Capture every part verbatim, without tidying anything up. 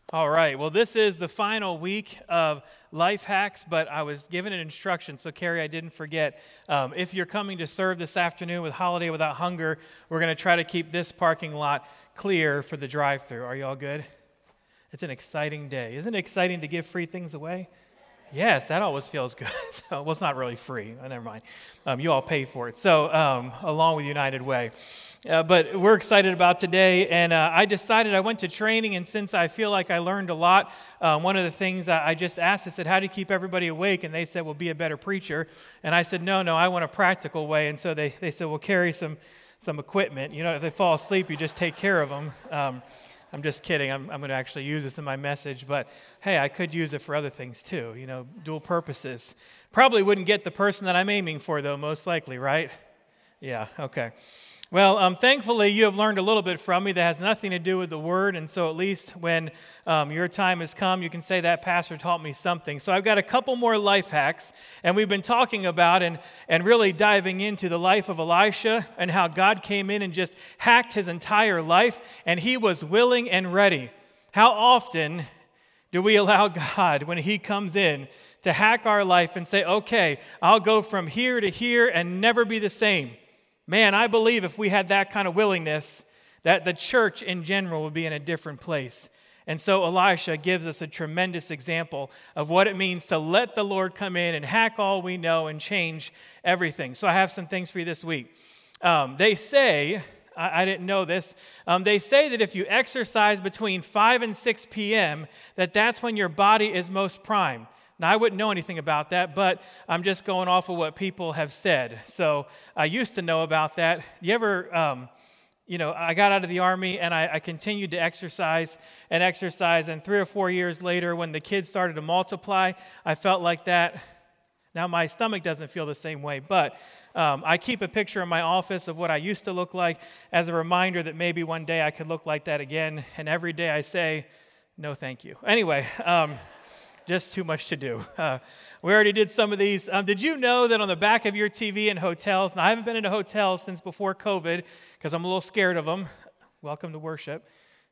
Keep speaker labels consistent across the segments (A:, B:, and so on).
A: All right, well, this is the final week of Life Hacks, but I was given an instruction, so Carrie, I didn't forget. Um, if you're coming to serve this afternoon with Holiday Without Hunger, we're going to try to keep this parking lot clear for the drive-thru. Are you all good? It's an exciting day. Isn't it exciting to give free things away? Yes, that always feels good. So, well, it's not really free. Oh, never mind. Um, you all pay for it. So, um, along with United Way. Uh, but we're excited about today, and uh, I decided I went to training, and since I feel like I learned a lot, uh, one of the things I, I just asked, I said, how do you keep everybody awake? And they said, well, be a better preacher. And I said, no, no, I want a practical way. And so they, they said, well, carry some, some equipment. You know, if they fall asleep, you just take care of them. Um, I'm just kidding. I'm, I'm going to actually use this in my message, but hey, I could use it for other things too, you know, dual purposes. Probably wouldn't get the person that I'm aiming for, though, most likely, right? Yeah, okay. Well, um, thankfully, you have learned a little bit from me that has nothing to do with the Word, and so at least when um, your time has come, you can say that pastor taught me something. So I've got a couple more life hacks, and we've been talking about and, and really diving into the life of Elisha and how God came in and just hacked his entire life, and he was willing and ready. How often do we allow God, when he comes in, to hack our life and say, okay, I'll go from here to here and never be the same? Man, I believe if we had that kind of willingness, that the church in general would be in a different place. And so Elisha gives us a tremendous example of what it means to let the Lord come in and hack all we know and change everything. So I have some things for you this week. Um, they say, I, I didn't know this, um, they say that if you exercise between five and six p.m., that that's when your body is most prime. Now, I wouldn't know anything about that, but I'm just going off of what people have said. So I used to know about that. You ever, um, you know, I got out of the Army, and I, I continued to exercise and exercise, and three or four years later, when the kids started to multiply, I felt like that. Now, my stomach doesn't feel the same way, but um, I keep a picture in my office of what I used to look like as a reminder that maybe one day I could look like that again, and every day I say, no, thank you. Anyway, um, just too much to do. Uh, we already did some of these. Um, did you know that on the back of your T V in hotels, now I haven't been in a hotel since before COVID because I'm a little scared of them. Welcome to worship.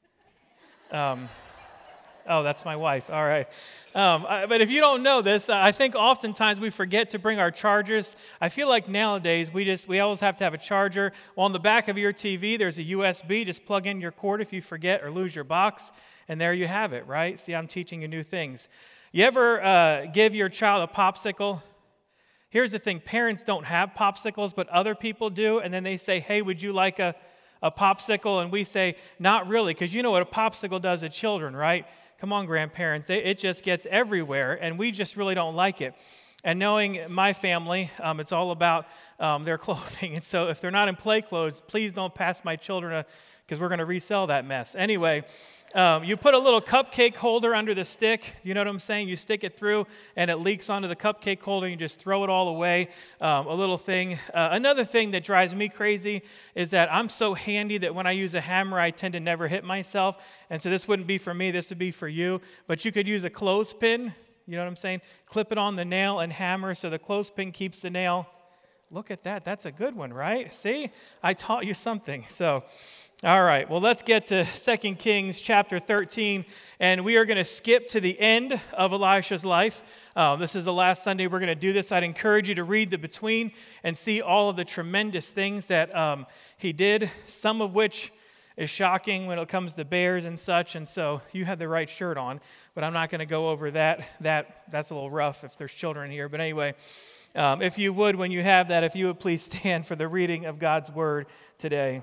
A: Um, oh, that's my wife. All right. Um, I, but if you don't know this, I think oftentimes we forget to bring our chargers. I feel like nowadays we just we always have to have a charger. Well, on the back of your T V, there's a U S B. Just plug in your cord if you forget or lose your box, and there you have it, right? See, I'm teaching you new things. You ever uh, give your child a popsicle? Here's the thing, parents don't have popsicles, but other people do, and then they say, hey, would you like a, a popsicle? And we say, not really, because you know what a popsicle does to children, right? Come on, grandparents, it, it just gets everywhere, and we just really don't like it. And knowing my family, um, it's all about um, their clothing, and so if they're not in play clothes, please don't pass my children a, because we're going to resell that mess. Anyway, Um, you put a little cupcake holder under the stick. You know what I'm saying? You stick it through, and it leaks onto the cupcake holder. You just throw it all away. Um, a little thing. Uh, another thing that drives me crazy is that I'm so handy that when I use a hammer, I tend to never hit myself. And so this wouldn't be for me. This would be for you. But you could use a clothespin. You know what I'm saying? Clip it on the nail and hammer so the clothespin keeps the nail. Look at that. That's a good one, right? See? I taught you something. So... All right, well, let's get to Second Kings chapter thirteen, and we are going to skip to the end of Elisha's life. Uh, this is the last Sunday we're going to do this. I'd encourage you to read the between and see all of the tremendous things that um, he did, some of which is shocking when it comes to bears and such, and so you have the right shirt on, but I'm not going to go over that. That That's a little rough if there's children here, but anyway, um, if you would, when you have that, if you would please stand for the reading of God's Word today.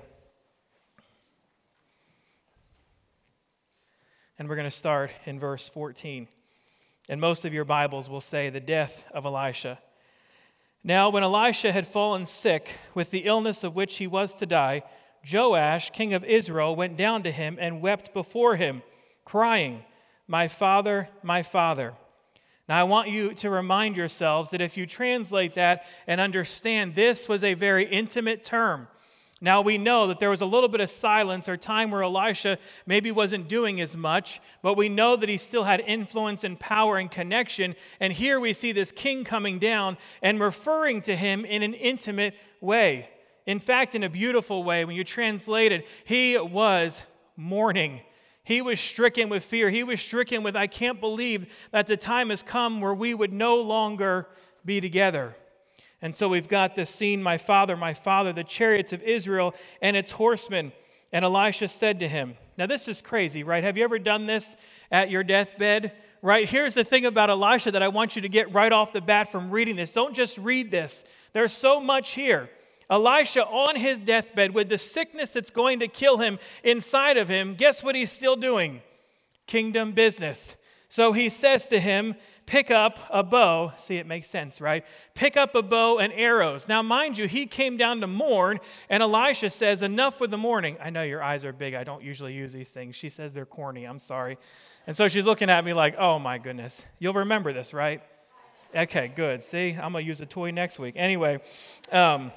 A: And we're going to start in verse fourteen. And most of your Bibles will say the death of Elisha. Now, when Elisha had fallen sick with the illness of which he was to die, Joash, king of Israel, went down to him and wept before him, crying, "My father, my father." Now, I want you to remind yourselves that if you translate that and understand, this was a very intimate term. Now, we know that there was a little bit of silence or time where Elisha maybe wasn't doing as much, but we know that he still had influence and power and connection. And here we see this king coming down and referring to him in an intimate way. In fact, in a beautiful way, when you translate it, he was mourning. He was stricken with fear. He was stricken with, I can't believe that the time has come where we would no longer be together. And so we've got this scene, my father, my father, the chariots of Israel and its horsemen. And Elisha said to him, now this is crazy, right? Have you ever done this at your deathbed? Right? Here's the thing about Elisha that I want you to get right off the bat from reading this. Don't just read this. There's so much here. Elisha on his deathbed with the sickness that's going to kill him inside of him, guess what he's still doing? Kingdom business. So he says to him, pick up a bow. See, it makes sense, right? Pick up a bow and arrows. Now, mind you, he came down to mourn, and Elisha says, enough with the mourning. I know your eyes are big. I don't usually use these things. She says they're corny. I'm sorry. And so she's looking at me like, oh, my goodness. You'll remember this, right? Okay, good. See, I'm going to use a toy next week. Anyway, um,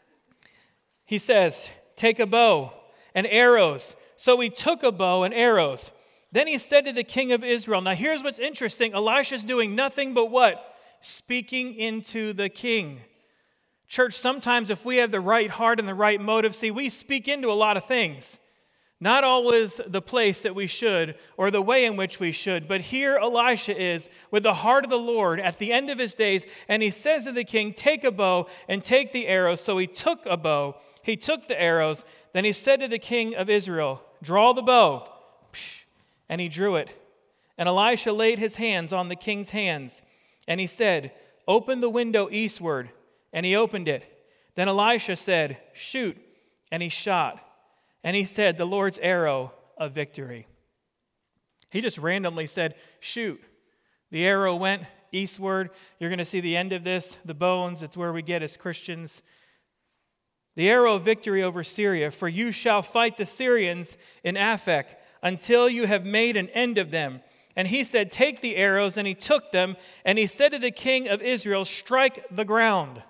A: he says, take a bow and arrows. So he took a bow and arrows. Then he said to the king of Israel, now here's what's interesting. Elisha's doing nothing but what? Speaking into the king. Church, sometimes if we have the right heart and the right motive, see, we speak into a lot of things. Not always the place that we should or the way in which we should. But here Elisha is with the heart of the Lord at the end of his days. And he says to the king, take a bow and take the arrows. So he took a bow. He took the arrows. Then he said to the king of Israel, draw the bow. And he drew it. And Elisha laid his hands on the king's hands. And he said, open the window eastward. And he opened it. Then Elisha said, shoot. And he shot. And he said, the Lord's arrow of victory. He just randomly said, shoot. The arrow went eastward. You're going to see the end of this, the bones. It's where we get as Christians. The arrow of victory over Syria. For you shall fight the Syrians in Aphek until you have made an end of them. And he said, take the arrows. And he took them. And he said to the king of Israel, strike the ground.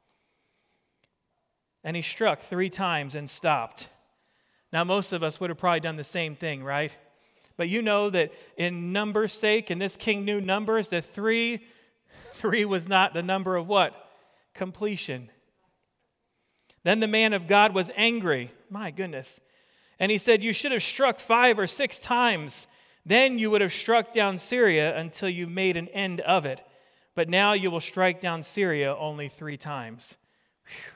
A: And he struck three times and stopped. Now, most of us would have probably done the same thing, right? But you know that in numbers' sake, and this king knew numbers, that three, three was not the number of what? Completion. Then the man of God was angry. My goodness. And he said, you should have struck five or six times. Then you would have struck down Syria until you made an end of it. But now you will strike down Syria only three times. Whew.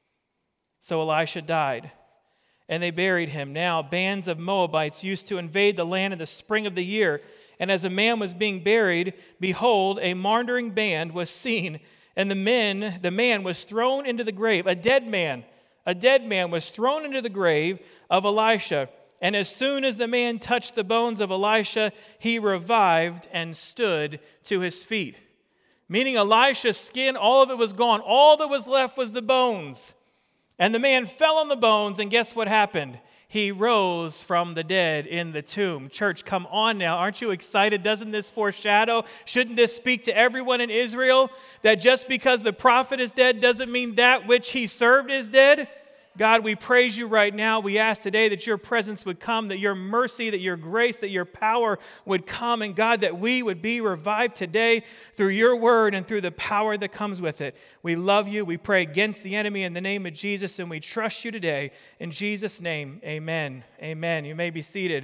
A: So Elisha died. And they buried him. Now, bands of Moabites used to invade the land in the spring of the year. And as a man was being buried, behold, a murdering band was seen. And the men, the man was thrown into the grave. A dead man, a dead man was thrown into the grave of Elisha. And as soon as the man touched the bones of Elisha, he revived and stood to his feet. Meaning Elisha's skin, all of it was gone. All that was left was the bones. And the man fell on the bones, and guess what happened? He rose from the dead in the tomb. Church, come on now. Aren't you excited? Doesn't this foreshadow? Shouldn't this speak to everyone in Israel that just because the prophet is dead doesn't mean that which he served is dead? God, we praise you right now. We ask today that your presence would come, that your mercy, that your grace, that your power would come. And God, that we would be revived today through your word and through the power that comes with it. We love you. We pray against the enemy in the name of Jesus, and we trust you today. In Jesus' name, amen. Amen. You may be seated.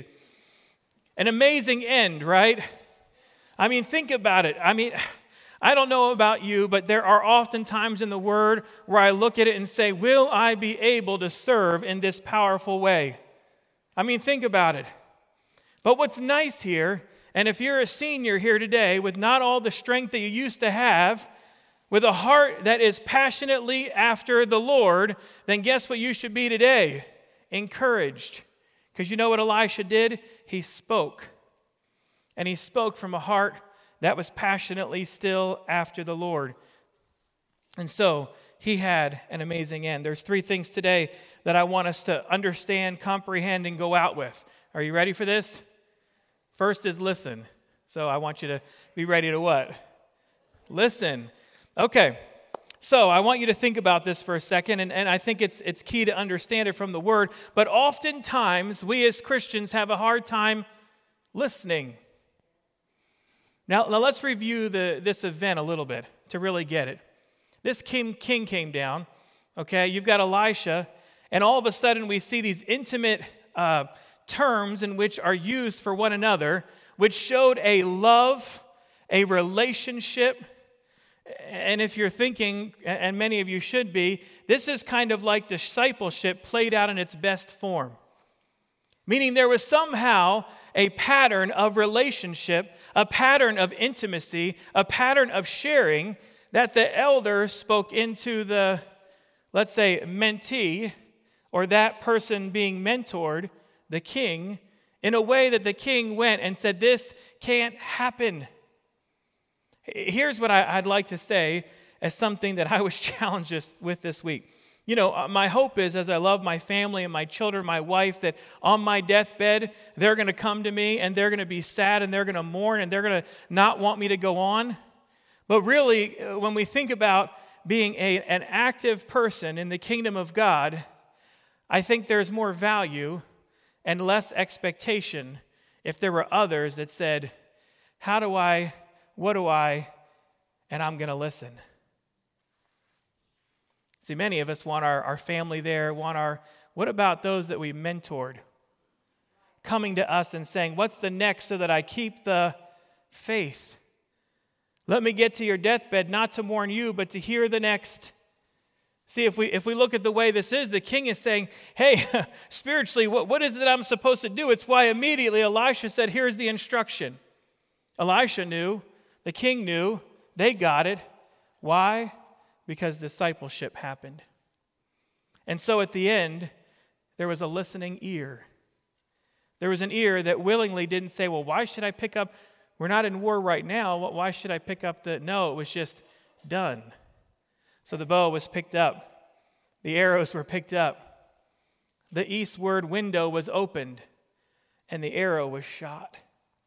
A: An amazing end, right? I mean, think about it. I mean, I don't know about you, but there are often times in the Word where I look at it and say, will I be able to serve in this powerful way? I mean, think about it. But what's nice here, and if you're a senior here today with not all the strength that you used to have, with a heart that is passionately after the Lord, then guess what you should be today? Encouraged. Because you know what Elisha did? He spoke. And he spoke from a heart that was passionately still after the Lord. And so he had an amazing end. There's three things today that I want us to understand, comprehend, and go out with. Are you ready for this? First is listen. So I want you to be ready to what? Listen. Okay. So I want you to think about this for a second, and, and I think it's it's key to understand it from the Word. But oftentimes, we as Christians have a hard time listening. Now, now let's review the, this event a little bit to really get it. This king, king came down, okay? You've got Elisha, and all of a sudden we see these intimate uh, terms in which are used for one another, which showed a love, a relationship. And if you're thinking, and many of you should be, this is kind of like discipleship played out in its best form. Meaning there was somehow a pattern of relationship, a pattern of intimacy, a pattern of sharing that the elder spoke into the, let's say, mentee, or that person being mentored, the king, in a way that the king went and said, this can't happen. Here's what I, I'd like to say as something that I was challenged with this week. You know, my hope is, as I love my family and my children, my wife, that on my deathbed, they're going to come to me and they're going to be sad and they're going to mourn and they're going to not want me to go on. But really, when we think about being a, an active person in the kingdom of God, I think there's more value and less expectation if there were others that said, how do I, what do I, and I'm going to listen. See, many of us want our, our family there, want our, what about those that we mentored? Coming to us and saying, what's the next so that I keep the faith? Let me get to your deathbed, not to mourn you, but to hear the next. See, if we if we look at the way this is, the king is saying, hey, spiritually, what, what is it I'm supposed to do? It's why immediately Elisha said, here's the instruction. Elisha knew, the king knew, they got it. Why? Because discipleship happened. And so at the end, there was a listening ear. There was an ear that willingly didn't say, well, why should I pick up, we're not in war right now, why should I pick up the, no, it was just done. So the bow was picked up, the arrows were picked up, the eastward window was opened, and the arrow was shot.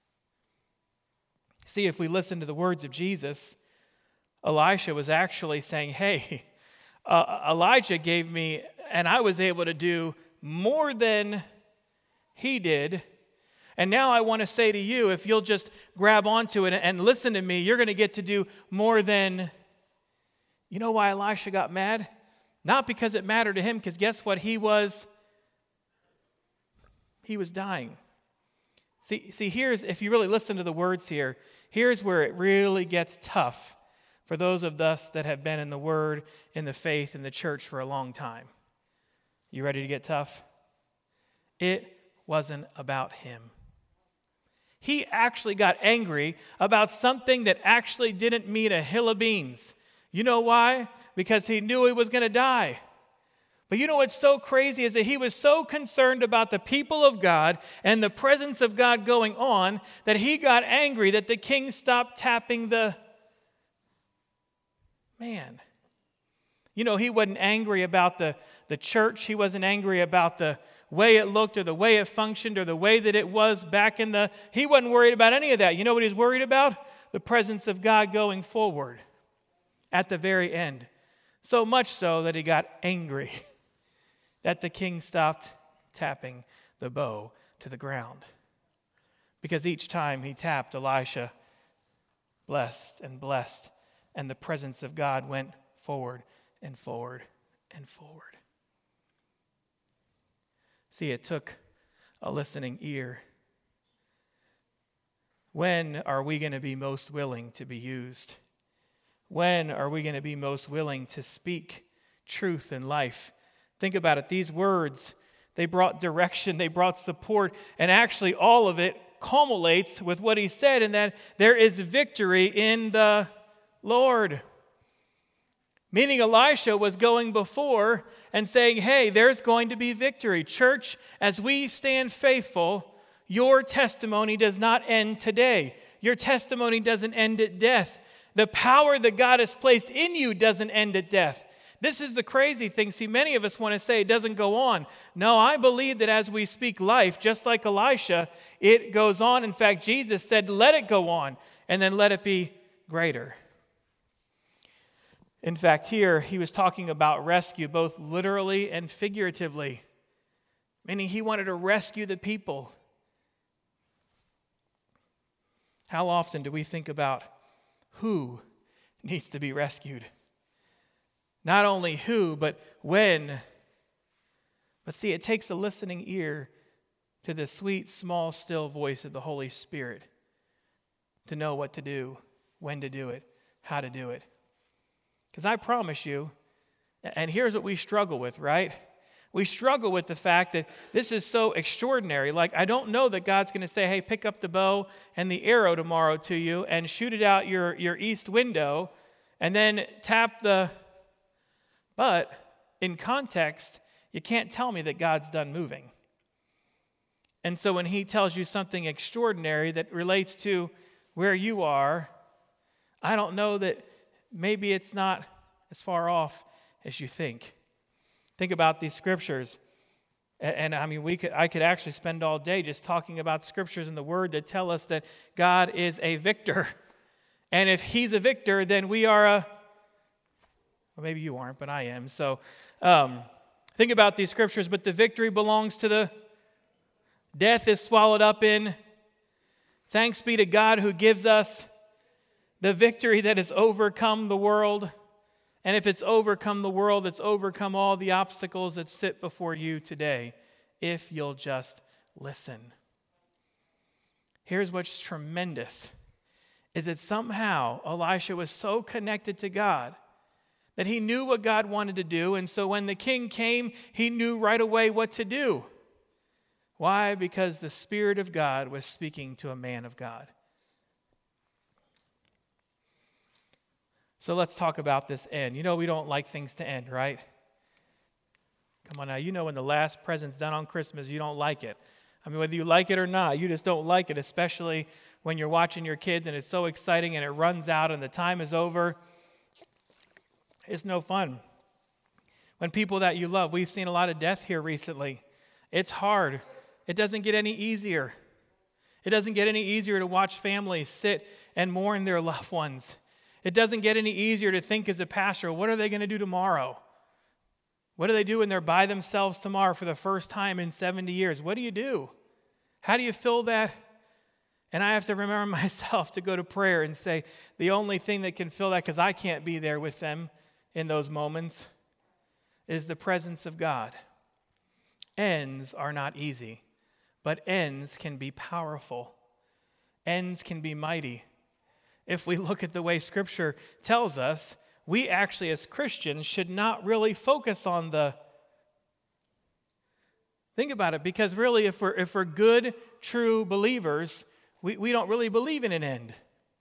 A: See, if we listen to the words of Jesus, Elisha was actually saying, hey, uh, Elijah gave me, and I was able to do more than he did. And now I want to say to you, if you'll just grab onto it and listen to me, you're going to get to do more than. You know why Elisha got mad? Not because it mattered to him, because guess what? He was, he was dying. See, see, here's, if you really listen to the words here, here's where it really gets tough for those of us that have been in the Word, in the faith, in the church for a long time. You ready to get tough? It wasn't about him. He actually got angry about something that actually didn't mean a hill of beans. You know why? Because he knew he was going to die. But you know what's so crazy is that he was so concerned about the people of God and the presence of God going on that he got angry that the king stopped tapping the man. You know, he wasn't angry about the, the church. He wasn't angry about the way it looked or the way it functioned or the way that it was back in the... He wasn't worried about any of that. You know what he was worried about? The presence of God going forward at the very end. So much so that he got angry that the king stopped tapping the bow to the ground. Because each time he tapped, Elisha blessed and blessed, and the presence of God went forward and forward and forward. See, it took a listening ear. When are we going to be most willing to be used? When are we going to be most willing to speak truth in life? Think about it. These words, they brought direction, they brought support, and actually all of it culminates with what he said, and that there is victory in the Lord. Meaning Elisha was going before and saying, hey, there's going to be victory. Church, as we stand faithful, your testimony does not end today. Your testimony doesn't end at death. The power that God has placed in you doesn't end at death. This is the crazy thing. See, many of us want to say it doesn't go on. No, I believe that as we speak life, just like Elisha, it goes on. In fact, Jesus said, let it go on, and then let it be greater. In fact, here he was talking about rescue, both literally and figuratively, meaning he wanted to rescue the people. How often do we think about who needs to be rescued? Not only who, but when. But see, it takes a listening ear to the sweet, small, still voice of the Holy Spirit to know what to do, when to do it, how to do it. Because I promise you, and here's what we struggle with, right? We struggle with the fact that this is so extraordinary. Like, I don't know that God's going to say, hey, pick up the bow and the arrow tomorrow to you and shoot it out your, your east window and then tap the... But in context, you can't tell me that God's done moving. And so when he tells you something extraordinary that relates to where you are, I don't know that maybe it's not as far off as you think. Think about these scriptures. And, and I mean, we could I could actually spend all day just talking about scriptures in the Word that tell us that God is a victor. And if he's a victor, then we are a... Well, maybe you aren't, but I am. So um, think about these scriptures. But the victory belongs to the... Death is swallowed up in... Thanks be to God who gives us the victory that has overcome the world. And if it's overcome the world, it's overcome all the obstacles that sit before you today, if you'll just listen. Here's what's tremendous, is that somehow Elisha was so connected to God that he knew what God wanted to do, and so when the king came, he knew right away what to do. Why? Because the Spirit of God was speaking to a man of God. So let's talk about this end. You know we don't like things to end, right? Come on now, you know when the last present's done on Christmas, you don't like it. I mean, whether you like it or not, you just don't like it, especially when you're watching your kids and it's so exciting and it runs out and the time is over. It's no fun. When people that you love, we've seen a lot of death here recently. It's hard. It doesn't get any easier. It doesn't get any easier to watch families sit and mourn their loved ones. It doesn't get any easier to think as a pastor, what are they going to do tomorrow? What do they do when they're by themselves tomorrow for the first time in seventy years? What do you do? How do you fill that? And I have to remember myself to go to prayer and say, the only thing that can fill that, because I can't be there with them in those moments, is the presence of God. Ends are not easy, but ends can be powerful. Ends can be mighty. If we look at the way Scripture tells us, we actually as Christians should not really focus on the... Think about it, because really if we're, if we're good, true believers, we, we don't really believe in an end.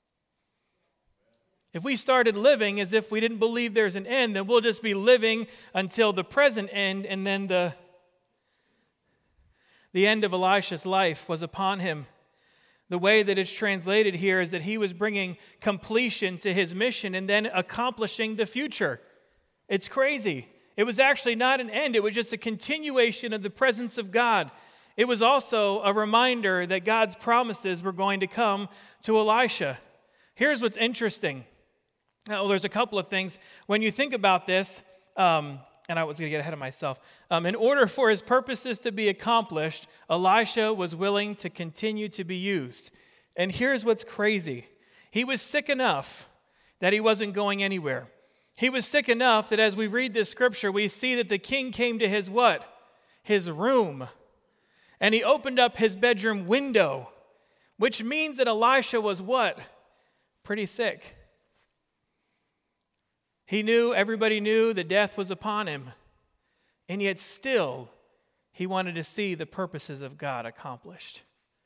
A: If we started living as if we didn't believe there's an end, then we'll just be living until the present end, and then the, the end of Elisha's life was upon him. The way that it's translated here is that he was bringing completion to his mission and then accomplishing the future. It's crazy. It was actually not an end. It was just a continuation of the presence of God. It was also a reminder that God's promises were going to come to Elisha. Here's what's interesting. Now, there's a couple of things. When you think about this, um, and I was going to get ahead of myself. Um, in order for his purposes to be accomplished, Elisha was willing to continue to be used. And here's what's crazy. He was sick enough that he wasn't going anywhere. He was sick enough that as we read this scripture, we see that the king came to his what? His room. And he opened up his bedroom window, which means that Elisha was what? Pretty sick. He knew, everybody knew that death was upon him. And yet still, he wanted to see the purposes of God accomplished.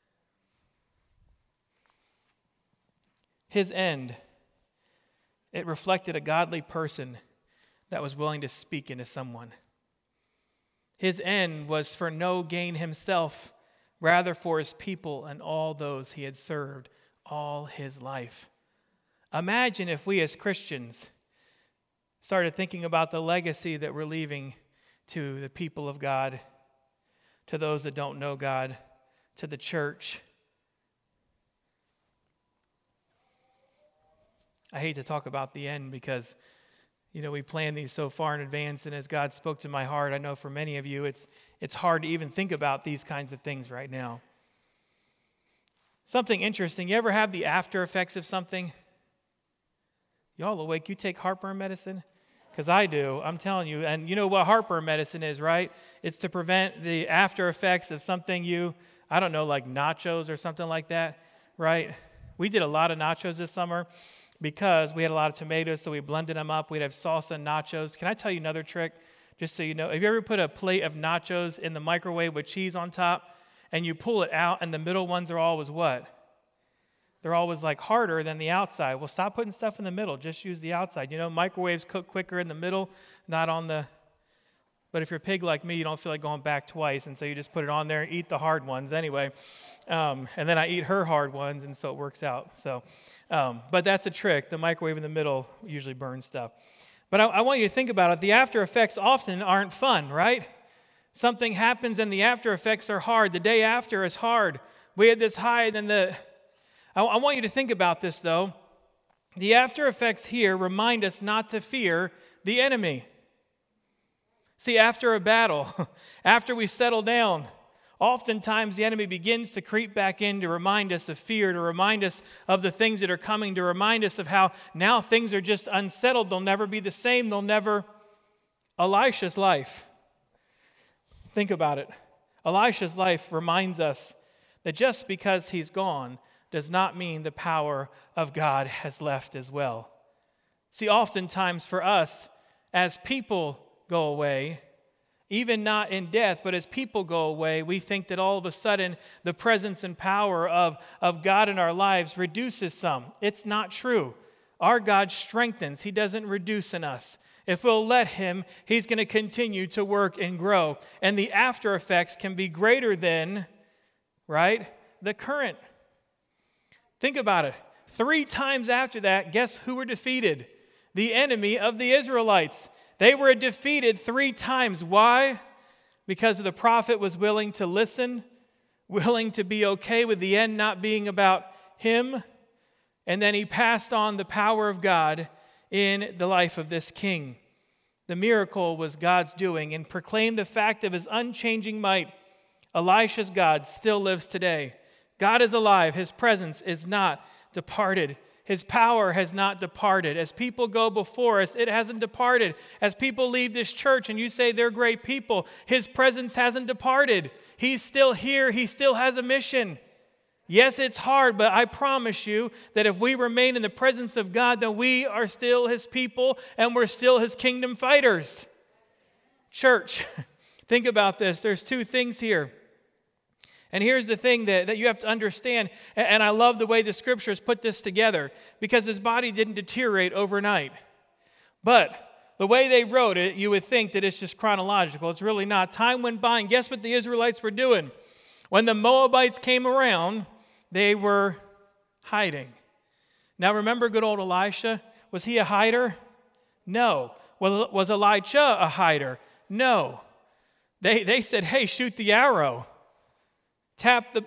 A: His end, it reflected a godly person that was willing to speak into someone. His end was for no gain himself, rather for his people and all those he had served all his life. Imagine if we as Christians started thinking about the legacy that we're leaving to the people of God, to those that don't know God, to the church. I hate to talk about the end because, you know, we plan these so far in advance, and as God spoke to my heart, I know for many of you, it's it's hard to even think about these kinds of things right now. Something interesting, you ever have the after effects of something? Y'all awake? You take heartburn medicine? Because I do, I'm telling you. And you know what heartburn medicine is, right? It's to prevent the after effects of something you, I don't know, like nachos or something like that, right? We did a lot of nachos this summer because we had a lot of tomatoes, so we blended them up. We'd have salsa and nachos. Can I tell you another trick, just so you know? Have you ever put a plate of nachos in the microwave with cheese on top, and you pull it out, and the middle ones are always what? They're always like harder than the outside. Well, stop putting stuff in the middle. Just use the outside. You know, microwaves cook quicker in the middle, not on the... But if you're a pig like me, you don't feel like going back twice, and so you just put it on there and eat the hard ones anyway. Um, and then I eat her hard ones, and so it works out. So, um, but that's a trick. The microwave in the middle usually burns stuff. But I, I want you to think about it. The after effects often aren't fun, right? Something happens, and the after effects are hard. The day after is hard. We had this high, and then the... I, I want you to think about this, though. The after effects here remind us not to fear the enemy. See, after a battle, after we settle down, oftentimes the enemy begins to creep back in to remind us of fear, to remind us of the things that are coming, to remind us of how now things are just unsettled. They'll never be the same. They'll never... Elisha's life. Think about it. Elisha's life reminds us that just because he's gone does not mean the power of God has left as well. See, oftentimes for us, as people go away, even not in death, but as people go away, we think that all of a sudden the presence and power of, of God in our lives reduces some. It's not true. Our God strengthens. He doesn't reduce in us. If we'll let him, he's going to continue to work and grow. And the after effects can be greater than, right, the current. Think about it. Three times after that, guess who were defeated? The enemy of the Israelites. They were defeated three times. Why? Because the prophet was willing to listen, willing to be okay with the end not being about him, and then he passed on the power of God in the life of this king. The miracle was God's doing, and proclaimed the fact of his unchanging might. Elisha's God still lives today. God is alive. His presence is not departed. His power has not departed. As people go before us, it hasn't departed. As people leave this church and you say they're great people, his presence hasn't departed. He's still here. He still has a mission. Yes, it's hard, but I promise you that if we remain in the presence of God, then we are still his people and we're still his kingdom fighters. Church, think about this. There's two things here. And here's the thing that, that you have to understand, and I love the way the scriptures put this together, because his body didn't deteriorate overnight. But the way they wrote it, you would think that it's just chronological. It's really not. Time went by, and guess what the Israelites were doing? When the Moabites came around, they were hiding. Now remember good old Elisha? Was he a hider? No. Was, was Elijah a hider? No. They, they said, hey, shoot the arrow. Tap the...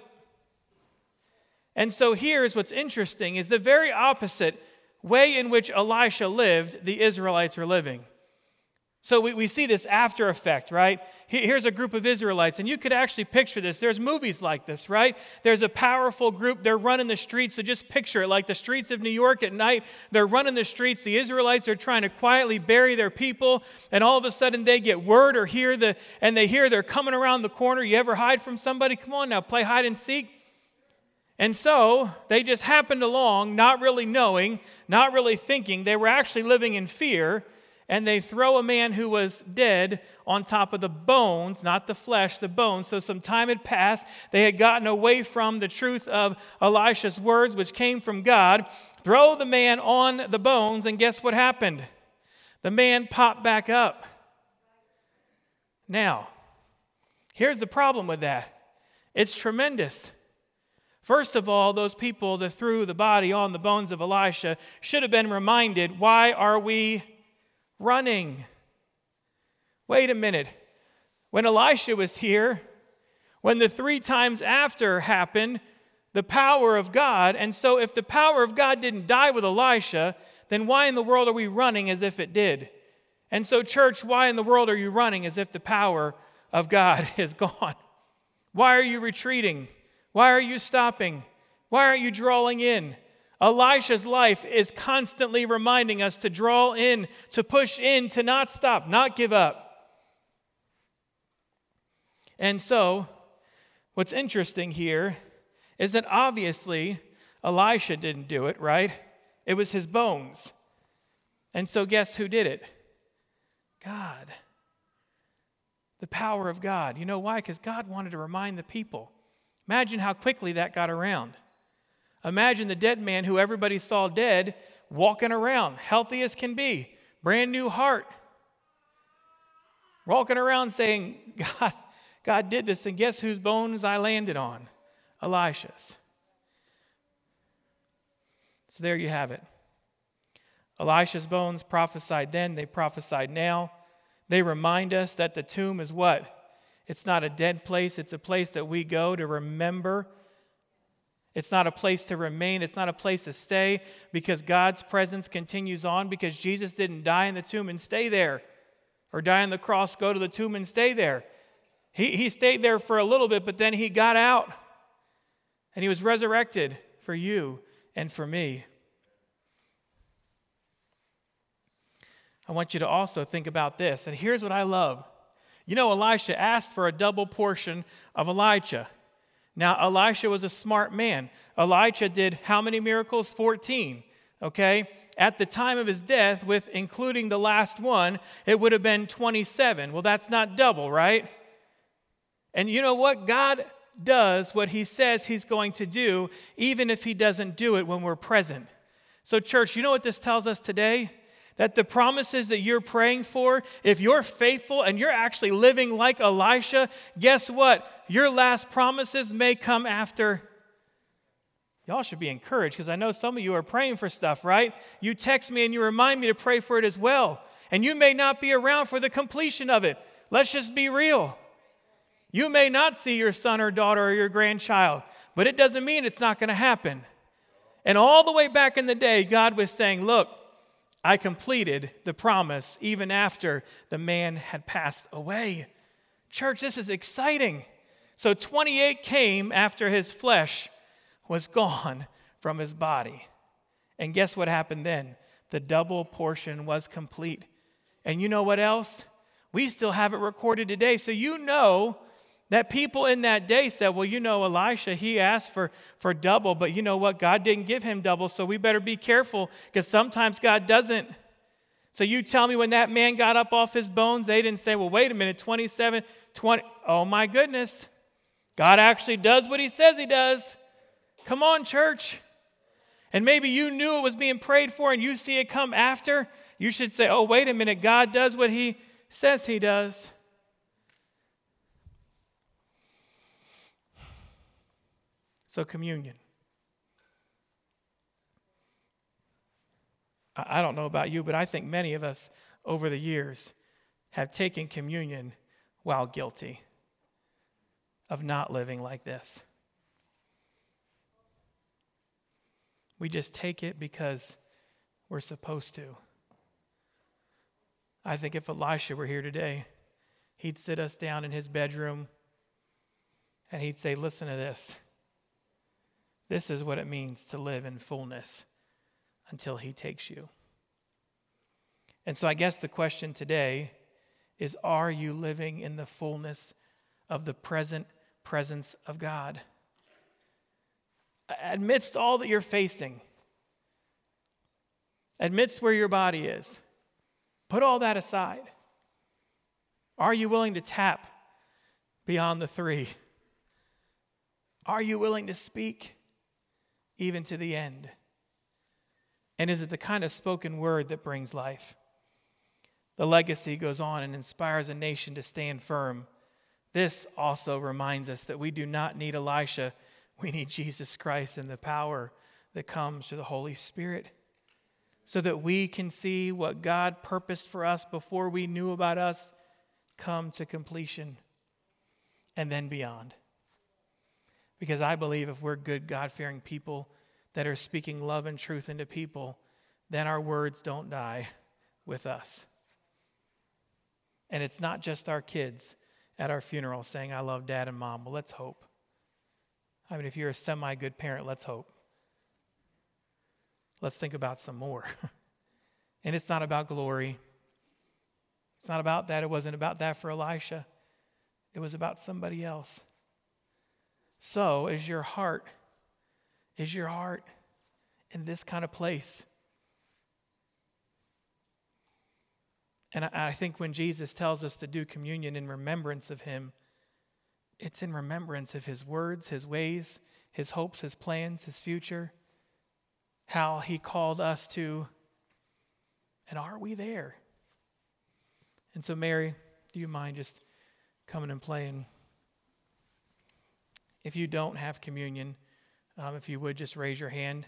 A: And so here's what's interesting, is the very opposite way in which Elisha lived, the Israelites were living. So we, we see this after effect, right? Here's a group of Israelites, and you could actually picture this. There's movies like this, right? There's a powerful group. They're running the streets, so just picture it like the streets of New York at night. They're running the streets. The Israelites are trying to quietly bury their people, and all of a sudden they get word or hear the, and they hear they're coming around the corner. You ever hide from somebody? Come on now, play hide and seek. And so they just happened along, not really knowing, not really thinking. They were actually living in fear. And they throw a man who was dead on top of the bones, not the flesh, the bones. So some time had passed. They had gotten away from the truth of Elisha's words, which came from God. Throw the man on the bones, and guess what happened? The man popped back up. Now, here's the problem with that. It's tremendous. First of all, those people that threw the body on the bones of Elisha should have been reminded, why are we running? Wait a minute. When Elisha was here, when the three times after happened, the power of God, and so if the power of God didn't die with Elisha, then why in the world are we running as if it did? And so, church, why in the world are you running as if the power of God is gone? Why are you retreating? Why are you stopping? Why aren't you drawing in? Elisha's life is constantly reminding us to draw in, to push in, to not stop, not give up. And so, what's interesting here is that obviously Elisha didn't do it, right? It was his bones. And so guess who did it? God. The power of God. You know why? Because God wanted to remind the people. Imagine how quickly that got around. Imagine the dead man who everybody saw dead walking around, healthy as can be, brand new heart, walking around saying, God, God did this, and guess whose bones I landed on? Elisha's. So there you have it. Elisha's bones prophesied then, they prophesied now. They remind us that the tomb is what? It's not a dead place, it's a place that we go to remember. It's not a place to remain, it's not a place to stay, because God's presence continues on, because Jesus didn't die in the tomb and stay there, or die on the cross, go to the tomb and stay there. He, he stayed there for a little bit, but then he got out, and he was resurrected for you and for me. I want you to also think about this, and here's what I love. You know, Elisha asked for a double portion of Elijah. Now, Elisha was a smart man. Elijah did how many miracles? fourteen, okay? At the time of his death, with including the last one, it would have been twenty-seven. Well, that's not double, right? And you know what? God does what he says he's going to do, even if he doesn't do it when we're present. So, church, you know what this tells us today? That the promises that you're praying for, if you're faithful and you're actually living like Elisha, guess what? Your last promises may come after. Y'all should be encouraged, because I know some of you are praying for stuff, right? You text me and you remind me to pray for it as well. And you may not be around for the completion of it. Let's just be real. You may not see your son or daughter or your grandchild, but it doesn't mean it's not going to happen. And all the way back in the day, God was saying, look, I completed the promise even after the man had passed away. Church, this is exciting. So twenty-eight came after his flesh was gone from his body. And guess what happened then? The double portion was complete. And you know what else? We still have it recorded today. So you know that people in that day said, well, you know, Elisha, he asked for, for double, but you know what? God didn't give him double, so we better be careful, because sometimes God doesn't. So you tell me when that man got up off his bones, they didn't say, well, wait a minute, twenty-seven, twenty. Oh, my goodness. God actually does what he says he does. Come on, church. And maybe you knew it was being prayed for and you see it come after. You should say, oh, wait a minute, God does what he says he does. So communion. I don't know about you, but I think many of us over the years have taken communion while guilty of not living like this. We just take it because we're supposed to. I think if Elisha were here today, he'd sit us down in his bedroom and he'd say, listen to this. This is what it means to live in fullness until he takes you. And so I guess the question today is, are you living in the fullness of the present presence of God? Amidst all that you're facing, amidst where your body is, put all that aside. Are you willing to tap beyond the three? Are you willing to speak even to the end? And is it the kind of spoken word that brings life? The legacy goes on and inspires a nation to stand firm. This also reminds us that we do not need Elisha. We need Jesus Christ and the power that comes through the Holy Spirit, so that we can see what God purposed for us before we knew about us come to completion and then beyond. Because I believe if we're good, God-fearing people that are speaking love and truth into people, then our words don't die with us. And it's not just our kids at our funeral saying, I love dad and mom. Well, let's hope. I mean, if you're a semi-good parent, let's hope. let's think about some more. And it's not about glory. It's not about that. It wasn't about that for Elisha. It was about somebody else. So is your heart, is your heart in this kind of place? And I, I think when Jesus tells us to do communion in remembrance of him, it's in remembrance of his words, his ways, his hopes, his plans, his future, how he called us to, and are we there? And so, Mary, do you mind just coming and playing? If you don't have communion, um, if you would just raise your hand.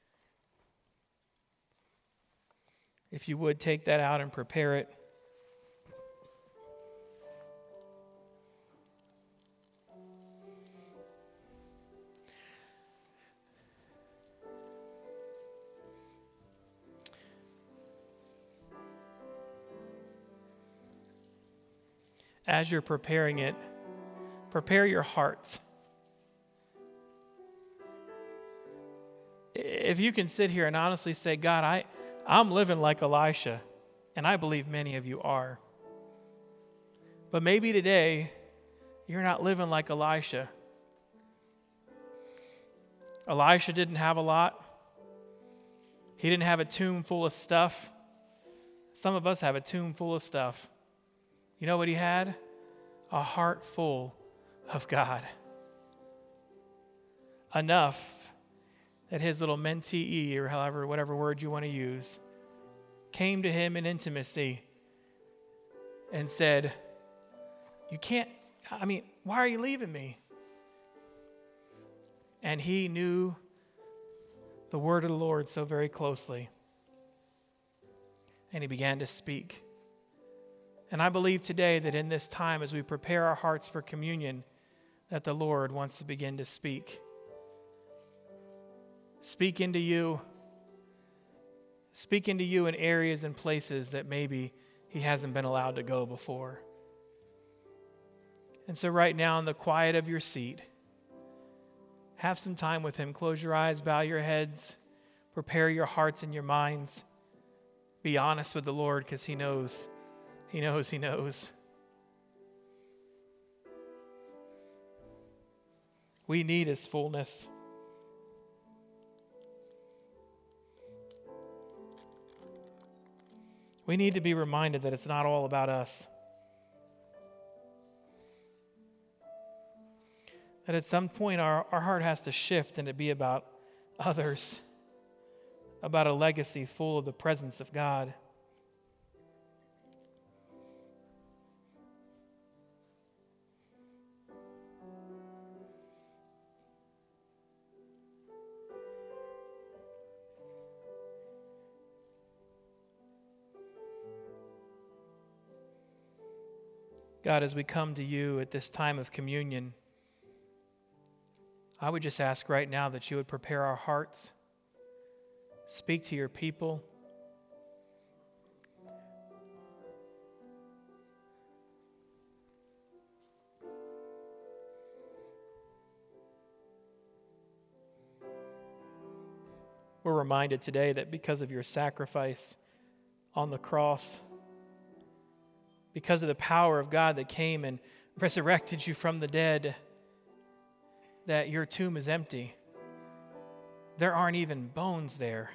A: If you would take that out and prepare it. As you're preparing it, prepare your hearts. If you can sit here and honestly say, God, I, I'm living like Elisha, and I believe many of you are. But maybe today, you're not living like Elisha. Elisha didn't have a lot. He didn't have a tomb full of stuff. Some of us have a tomb full of stuff. You know what he had? A heart full of God. Enough that his little mentee, or however, whatever word you want to use, came to him in intimacy and said, you can't, I mean, why are you leaving me? And he knew the word of the Lord so very closely. And he began to speak. And I believe today that in this time, as we prepare our hearts for communion, that the Lord wants to begin to speak. Speak into you. Speak into you in areas and places that maybe he hasn't been allowed to go before. And so right now, in the quiet of your seat, have some time with him. Close your eyes, bow your heads, prepare your hearts and your minds. Be honest with the Lord, because he knows. He knows, he knows. We need his fullness. We need to be reminded that it's not all about us. That at some point our, our heart has to shift and to be about others, about a legacy full of the presence of God. God, as we come to you at this time of communion, I would just ask right now that you would prepare our hearts, speak to your people. We're reminded today that because of your sacrifice on the cross, because of the power of God that came and resurrected you from the dead, that your tomb is empty. There aren't even bones there.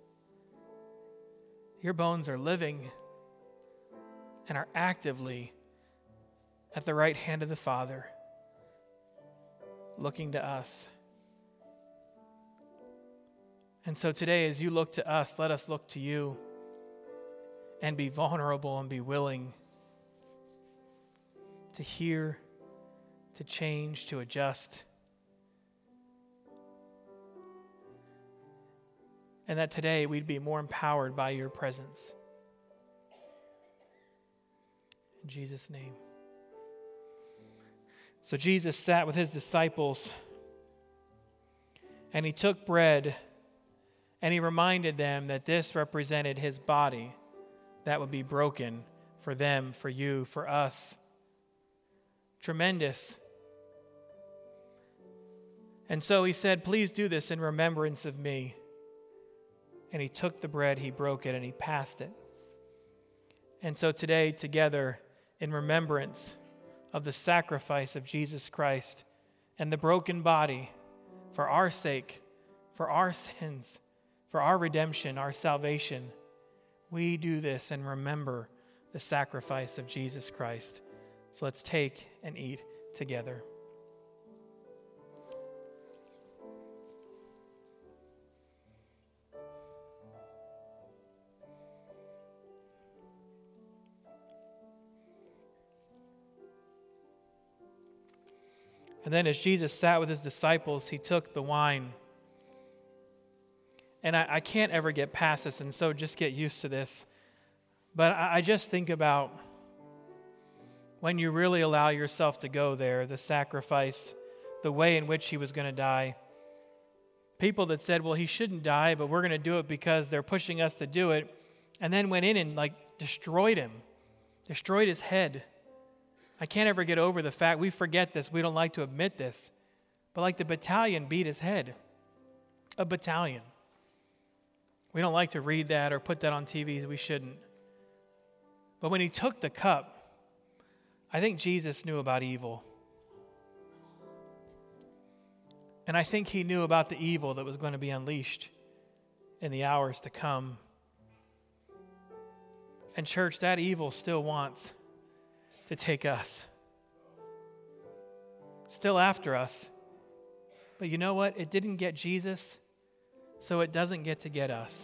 A: Your bones are living and are actively at the right hand of the Father, looking to us. And so today, as you look to us, let us look to you and be vulnerable and be willing to hear, to change, to adjust. And that today we'd be more empowered by your presence. In Jesus' name. So Jesus sat with his disciples, and he took bread, and he reminded them that this represented his body that would be broken for them, for you, for us. Tremendous. And so he said, please do this in remembrance of me. and he took the bread, he broke it, and he passed it. And so today, together, in remembrance of the sacrifice of Jesus Christ and the broken body for our sake, for our sins, for our redemption, our salvation, we do this and remember the sacrifice of Jesus Christ. So let's take and eat together. And then as Jesus sat with his disciples, he took the wine. And I, I can't ever get past this, and so just get used to this. But I, I just think about when you really allow yourself to go there, the sacrifice, the way in which he was going to die. People that said, well, he shouldn't die, but we're going to do it because they're pushing us to do it, and then went in and like destroyed him, destroyed his head. I can't ever get over the fact, we forget this, we don't like to admit this, but like the battalion beat his head. A battalion. We don't like to read that or put that on T V, we shouldn't. But when he took the cup, I think Jesus knew about evil. And I think he knew about the evil that was going to be unleashed in the hours to come. And church, that evil still wants to take us. Still after us. But you know what? It didn't get Jesus, so it doesn't get to get us.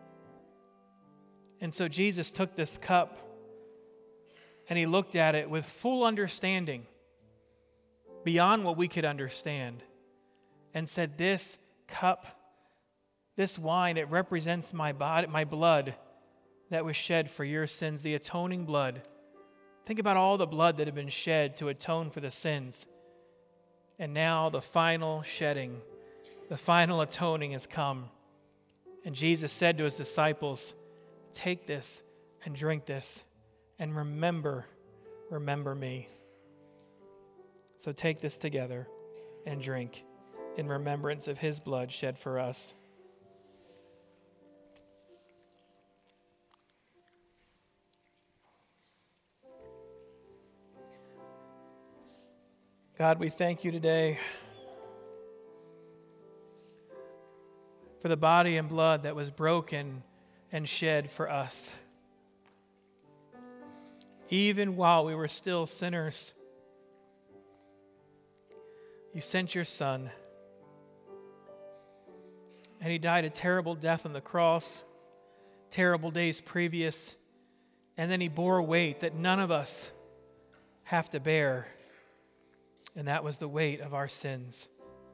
A: And so Jesus took this cup and he looked at it with full understanding, beyond what we could understand, and said, this cup, this wine, it represents my body, my blood that was shed for your sins, the atoning blood. Think about all the blood that had been shed to atone for the sins. And now the final shedding, the final atoning has come. And Jesus said to his disciples, take this and drink this and remember, remember me. So take this together and drink in remembrance of his blood shed for us. God, we thank you today for the body and blood that was broken and shed for us. Even while we were still sinners, you sent your Son, and he died a terrible death on the cross, terrible days previous, and then he bore a weight that none of us have to bear. And that was the weight of our sins.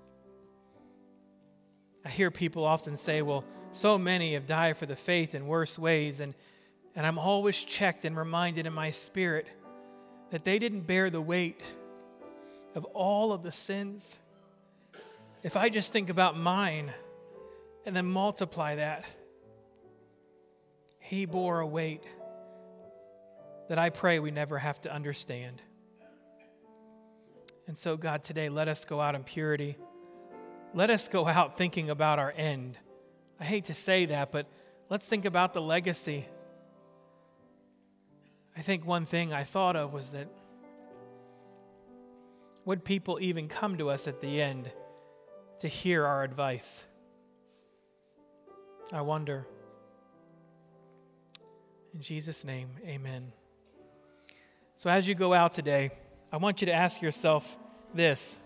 A: I hear people often say, well, so many have died for the faith in worse ways. And, and I'm always checked and reminded in my spirit that they didn't bear the weight of all of the sins. If I just think about mine and then multiply that, he bore a weight that I pray we never have to understand. And so, God, today, let us go out in purity. Let us go out thinking about our end. I hate to say that, but let's think about the legacy. I think one thing I thought of was that would people even come to us at the end to hear our advice? I wonder. In Jesus' name, amen. So as you go out today, I want you to ask yourself this.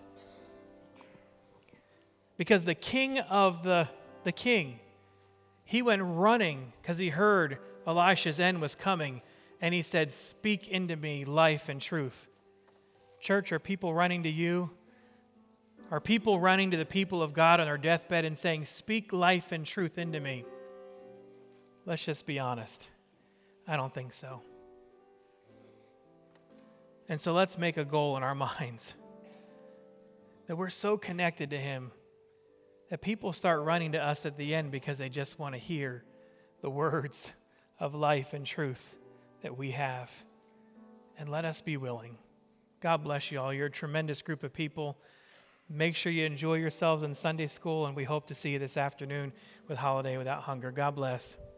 A: Because the king of the, the king, he went running because he heard Elisha's end was coming. And he said, speak into me life and truth. Church, are people running to you? Are people running to the people of God on their deathbed and saying, speak life and truth into me? Let's just be honest. I don't think so. And so let's make a goal in our minds that we're so connected to him that people start running to us at the end because they just want to hear the words of life and truth that we have. And let us be willing. God bless you all. You're a tremendous group of people. Make sure you enjoy yourselves in Sunday school, and we hope to see you this afternoon with Holiday Without Hunger. God bless.